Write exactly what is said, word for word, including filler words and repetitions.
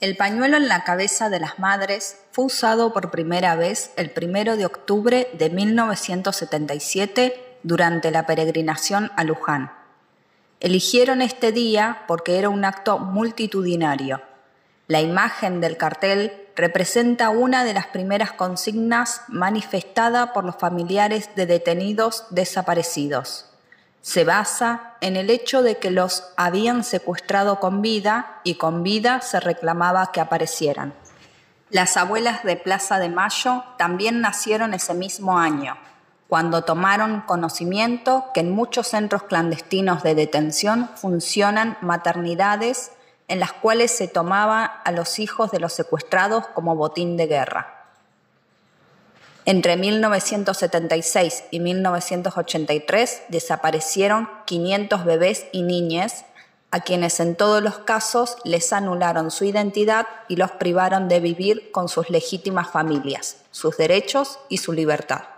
El pañuelo en la cabeza de las madres fue usado por primera vez el primero de octubre de mil novecientos setenta y siete durante la peregrinación a Luján. Eligieron este día porque era un acto multitudinario. La imagen del cartel representa una de las primeras consignas manifestada por los familiares de detenidos desaparecidos. Se basa en el hecho de que los habían secuestrado con vida y con vida se reclamaba que aparecieran. Las abuelas de Plaza de Mayo también nacieron ese mismo año, cuando tomaron conocimiento que en muchos centros clandestinos de detención funcionan maternidades en las cuales se tomaba a los hijos de los secuestrados como botín de guerra. Entre mil novecientos setenta y seis y mil novecientos ochenta y tres desaparecieron quinientos bebés y niñas, a quienes en todos los casos les anularon su identidad y los privaron de vivir con sus legítimas familias, sus derechos y su libertad.